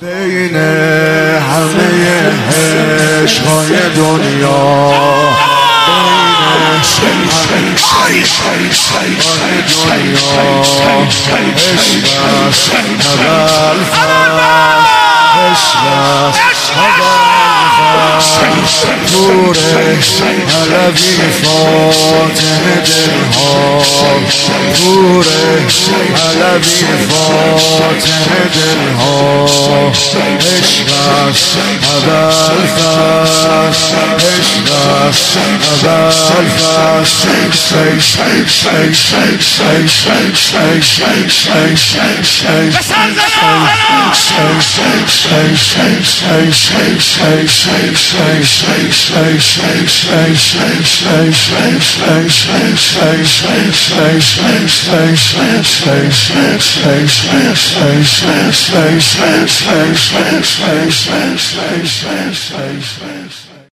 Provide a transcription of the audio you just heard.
بین همه عشقای دنیا نور علوی فاتح دلها نور علوی فاتح دلها عشق است ابوالفضل عشق است ابوالفضل